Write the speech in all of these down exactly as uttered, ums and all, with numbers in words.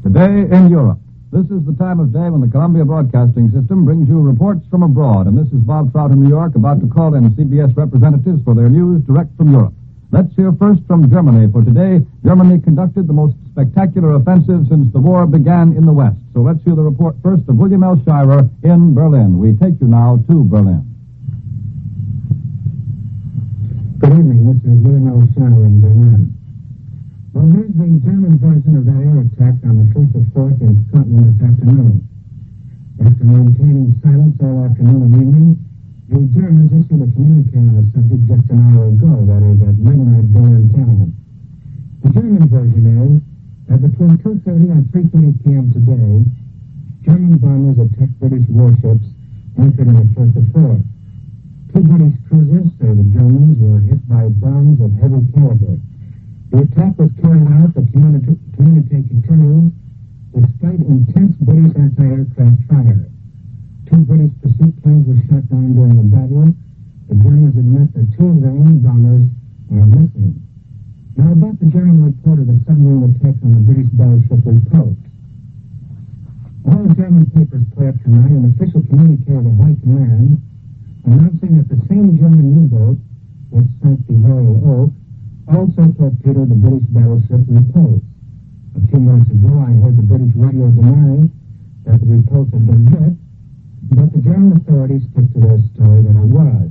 Today in Europe. This is the time of day when the Columbia Broadcasting System brings you reports from abroad, and this is Bob Trout in New York about to call in C B S representatives for their news direct from Europe. Let's hear first from Germany, for today Germany conducted the most spectacular offensive since the war began in the West. So let's hear the report first of William L. Shirer in Berlin. We take you now to Berlin. Good evening, this is William L. Shirer in Berlin. Well, here's the German version of that air attack on the first of fourth in Scotland this afternoon. After maintaining silence all afternoon and evening, the Germans issued a communique on the subject just an hour ago, that is, at midnight Berlin time. The German version is that between two thirty and three thirty p.m. today, German bombers attacked British warships anchored in the first of fourth. Two British cruisers, say the Germans, were hit by bombs of heavy caliber. The attack was carried out, the communique continues, despite intense British anti-aircraft fire. Two British pursuit planes were shot down during the battle. The Germans admit that two of their own bombers are missing. Now about the German report of the submarine attack on the British battleship Repulse. All German papers play up tonight an official communique of the High Command announcing that the same German U-boat, which sank the Royal Oak, also torpedoed the British battleship Repulse. A few minutes ago, I heard the British radio deny that the Repulse had been hit, but the German authorities stick to their story that it was.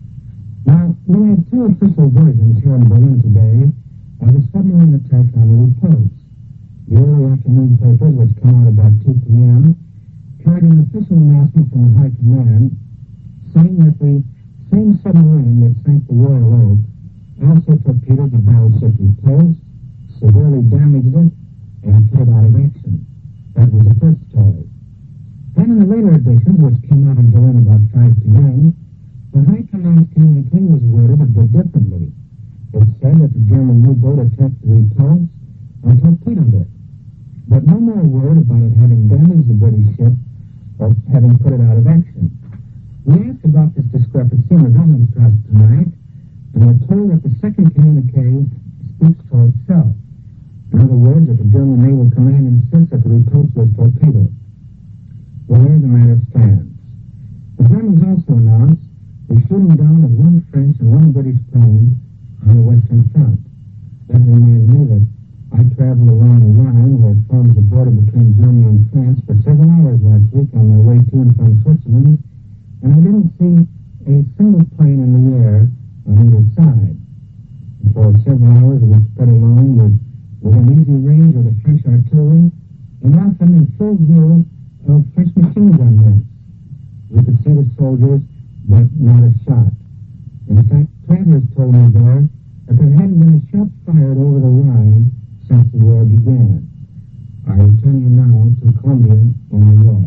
Now, we have two official versions here in Berlin today of the submarine attack on the Repulse. The early afternoon papers, which come out about two p.m., carried an official announcement from the High Command saying that the same submarine that sank the Royal Oak also torpedoed the battleship Repulse, severely damaged it, and put it out of action. That was the first story. Then in the later editions, which came out in Berlin about five p.m., the High Command's communique was worded a bit differently. It said that the German U-boat attacked the Repulse and torpedoed it, but no more word about it having damaged the British ship or having put it out of action. We asked about this discrepancy in the German press tonight, and we're told that the second communique speaks for itself. In other words, that the German Naval Command insists that the Repulse was torpedoed. Well, here the matter stands. The Germans also announced the shooting down of one French and one British plane on the Western Front. That reminds me that I traveled along the Rhine, where it forms the border between Germany and France, for several hours last week on my way to and from Switzerland, and I didn't see a single plane in the air on either side. And for several hours we sped along with, with an easy range of the French artillery, and often in full view of French machine gun nets. We could see the soldiers, but not a shot. In fact, travelers told me there that there hadn't been a shot fired over the Rhine since the war began. I return you now to Columbia in New York.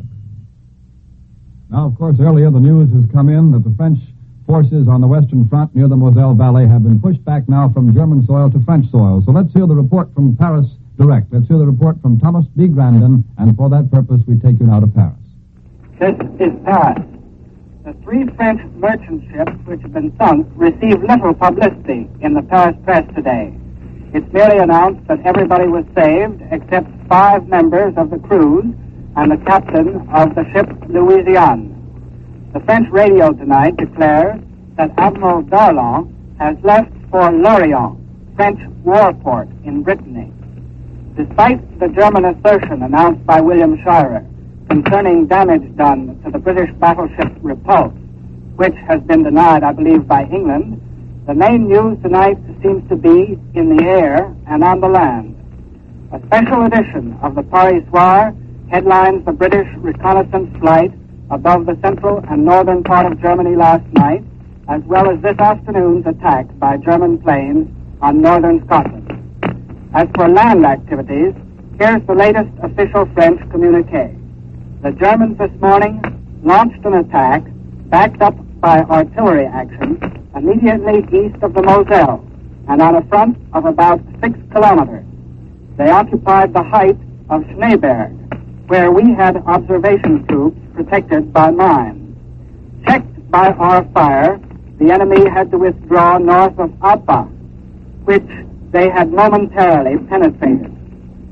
Now, of course, earlier the news has come in that the French forces on the Western Front near the Moselle Valley have been pushed back now from German soil to French soil. So let's hear the report from Paris direct. Let's hear the report from Thomas B. Grandin, and for that purpose we take you now to Paris. This is Paris. The three French merchant ships which have been sunk received little publicity in the Paris press today. It's merely announced that everybody was saved except five members of the crews and the captain of the ship Louisiane. The French radio tonight declares that Admiral Darlan has left for Lorient, French war port in Brittany. Despite the German assertion announced by William Shirer concerning damage done to the British battleship Repulse, which has been denied, I believe, by England, the main news tonight seems to be in the air and on the land. A special edition of the Paris Soir headlines the British reconnaissance flight above the central and northern part of Germany last night, as well as this afternoon's attack by German planes on northern Scotland. As for land activities, here's the latest official French communique. The Germans this morning launched an attack backed up by artillery action immediately east of the Moselle and on a front of about six kilometers. They occupied the height of Schneeberg, where we had observation troops protected by mines. Checked by our fire, the enemy had to withdraw north of Alpa, which they had momentarily penetrated.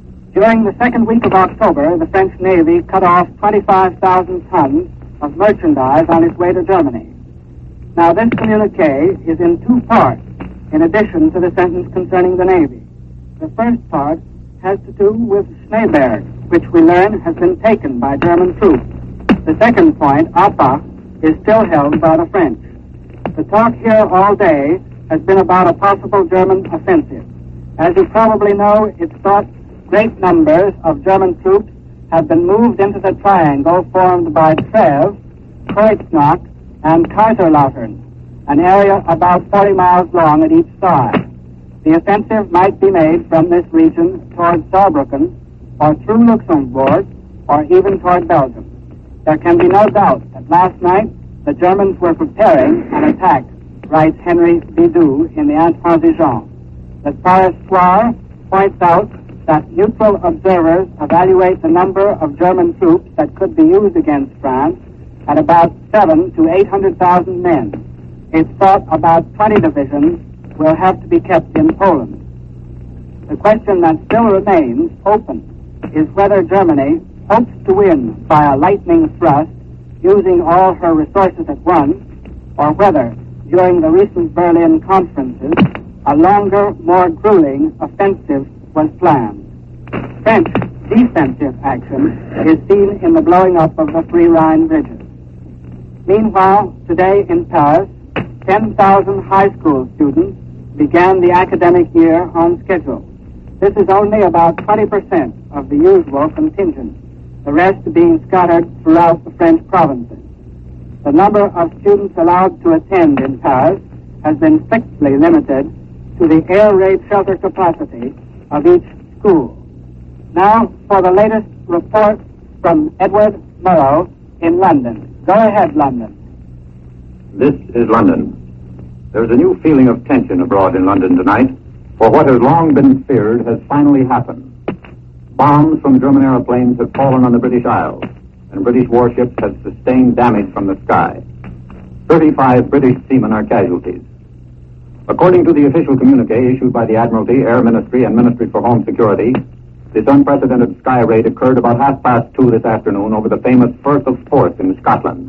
During the second week of October, the French Navy cut off twenty-five thousand tons of merchandise on its way to Germany. Now, this communique is in two parts, in addition to the sentence concerning the Navy. The first part has to do with Schneeberg, which we learn has been taken by German troops. The second point, Appach, is still held by the French. The talk here all day has been about a possible German offensive. As you probably know, it's thought great numbers of German troops have been moved into the triangle formed by Treves, Kreuznach, and Kaiserslautern, an area about forty miles long at each side. The offensive might be made from this region toward Saarbrücken, or through Luxembourg, or even toward Belgium. There can be no doubt that last night the Germans were preparing an attack, writes Henry Bidoux in the Intransigeant. The Paris Soir points out that neutral observers evaluate the number of German troops that could be used against France at about seven to eight hundred thousand men. It's thought about twenty divisions will have to be kept in Poland. The question that still remains open is whether Germany hopes to win by a lightning thrust using all her resources at once, or whether, during the recent Berlin conferences, a longer, more grueling offensive was planned. French defensive action is seen in the blowing up of the three Rhine bridges. Meanwhile, today in Paris, ten thousand high school students began the academic year on schedule. This is only about twenty percent of the usual contingent, the rest being scattered throughout the French provinces. The number of students allowed to attend in Paris has been strictly limited to the air raid shelter capacity of each school. Now for the latest report from Edward Murrow in London. Go ahead, London. This is London. There's a new feeling of tension abroad in London tonight, for what has long been feared has finally happened. Bombs from German aeroplanes have fallen on the British Isles, and British warships have sustained damage from the sky. thirty-five British seamen are casualties. According to the official communique issued by the Admiralty, Air Ministry, and Ministry for Home Security, this unprecedented sky raid occurred about half past two this afternoon over the famous Firth of Forth in Scotland.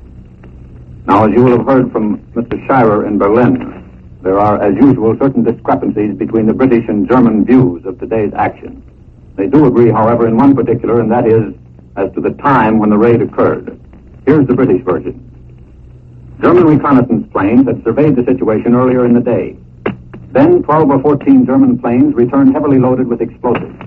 Now, as you will have heard from Mister Scheirer in Berlin, there are, as usual, certain discrepancies between the British and German views of today's action. They do agree, however, in one particular, and that is as to the time when the raid occurred. Here's the British version. German reconnaissance planes had surveyed the situation earlier in the day. Then twelve or fourteen German planes returned heavily loaded with explosives.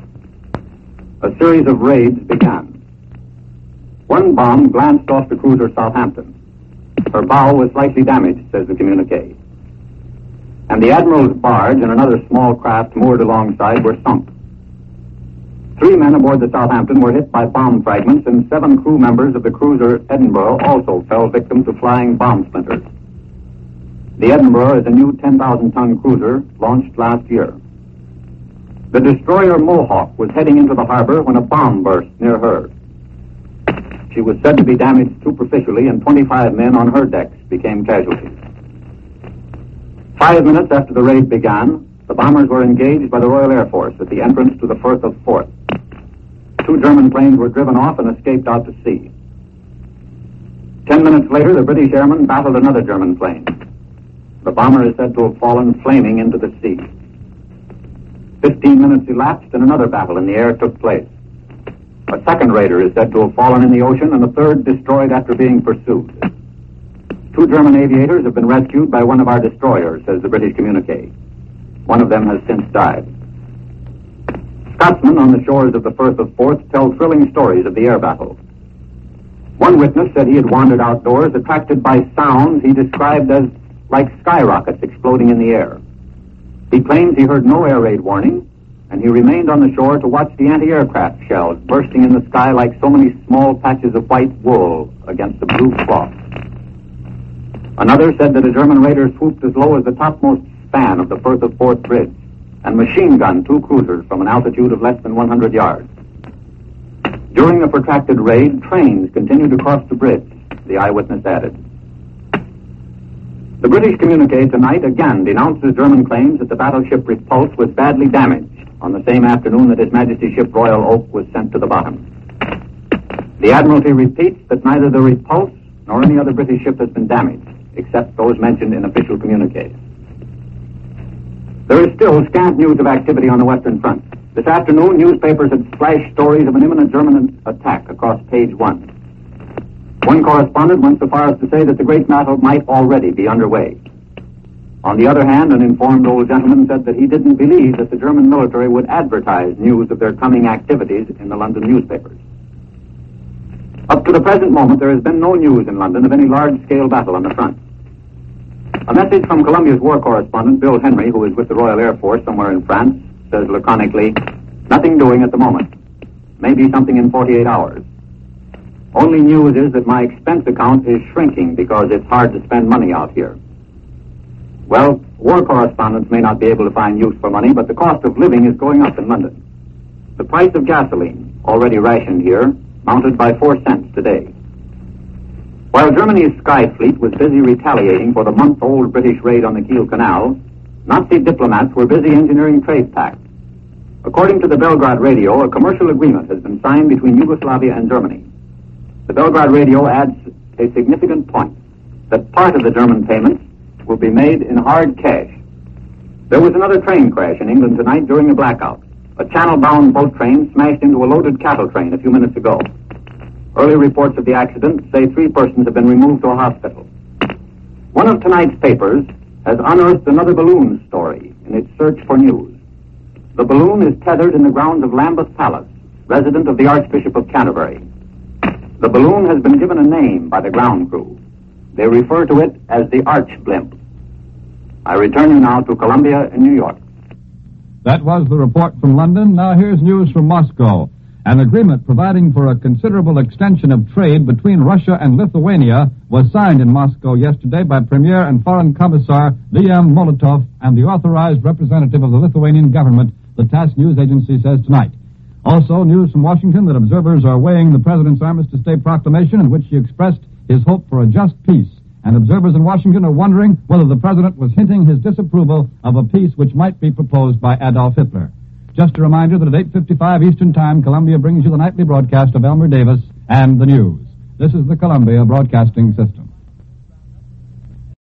A series of raids began. One bomb glanced off the cruiser Southampton. Her bow was slightly damaged, says the communique. And the Admiral's barge and another small craft moored alongside were sunk. Three men aboard the Southampton were hit by bomb fragments, and seven crew members of the cruiser Edinburgh also fell victim to flying bomb splinters. The Edinburgh is a new ten thousand ton cruiser launched last year. The destroyer Mohawk was heading into the harbor when a bomb burst near her. She was said to be damaged superficially, and twenty-five men on her decks became casualties. Five minutes after the raid began, the bombers were engaged by the Royal Air Force at the entrance to the Firth of Forth. Two German planes were driven off and escaped out to sea. Ten minutes later, the British airmen battled another German plane. The bomber is said to have fallen flaming into the sea. Fifteen minutes elapsed, and another battle in the air took place. A second raider is said to have fallen in the ocean, and a third destroyed after being pursued. Two German aviators have been rescued by one of our destroyers, says the British communique. One of them has since died. Scotsmen on the shores of the Firth of Forth tell thrilling stories of the air battle. One witness said he had wandered outdoors, attracted by sounds he described as like skyrockets exploding in the air. He claims he heard no air raid warning, and he remained on the shore to watch the anti-aircraft shells bursting in the sky like so many small patches of white wool against a blue cloth. Another said that a German raider swooped as low as the topmost span of the Firth of Forth bridge and machine-gunned two cruisers from an altitude of less than one hundred yards. During the protracted raid, trains continued to cross the bridge, the eyewitness added. The British communique tonight again denounces German claims that the battleship Repulse was badly damaged on the same afternoon that His Majesty's ship Royal Oak was sent to the bottom. The Admiralty repeats that neither the Repulse nor any other British ship has been damaged, except those mentioned in official communiques. There is still scant news of activity on the Western Front. This afternoon, newspapers had splashed stories of an imminent German attack across page one. One correspondent went so far as to say that the great battle might already be underway. On the other hand, an informed old gentleman said that he didn't believe that the German military would advertise news of their coming activities in the London newspapers. Up to the present moment, there has been no news in London of any large-scale battle on the front. A message from Columbia's war correspondent, Bill Henry, who is with the Royal Air Force somewhere in France, says laconically, "Nothing doing at the moment. Maybe something in forty-eight hours. Only news is that my expense account is shrinking because it's hard to spend money out here." Well, war correspondents may not be able to find use for money, but the cost of living is going up in London. The price of gasoline, already rationed here, mounted by four cents today. While Germany's Sky Fleet was busy retaliating for the month-old British raid on the Kiel Canal, Nazi diplomats were busy engineering trade pacts. According to the Belgrade Radio, a commercial agreement has been signed between Yugoslavia and Germany. The Belgrade Radio adds a significant point, that part of the German payments will be made in hard cash. There was another train crash in England tonight during a blackout. A channel-bound boat train smashed into a loaded cattle train a few minutes ago. Early reports of the accident say three persons have been removed to a hospital. One of tonight's papers has unearthed another balloon story in its search for news. The balloon is tethered in the grounds of Lambeth Palace, residence of the Archbishop of Canterbury. The balloon has been given a name by the ground crew. They refer to it as the Arch Blimp. I return you now to Columbia in New York. That was the report from London. Now here's news from Moscow. An agreement providing for a considerable extension of trade between Russia and Lithuania was signed in Moscow yesterday by Premier and Foreign Commissar Liam Molotov and the authorized representative of the Lithuanian government, the TASS news agency says tonight. Also, news from Washington that observers are weighing the President's Armistice Day proclamation in which he expressed his hope for a just peace. And observers in Washington are wondering whether the President was hinting his disapproval of a peace which might be proposed by Adolf Hitler. Just a reminder that at eight fifty-five Eastern Time, Columbia brings you the nightly broadcast of Elmer Davis and the news. This is the Columbia Broadcasting System.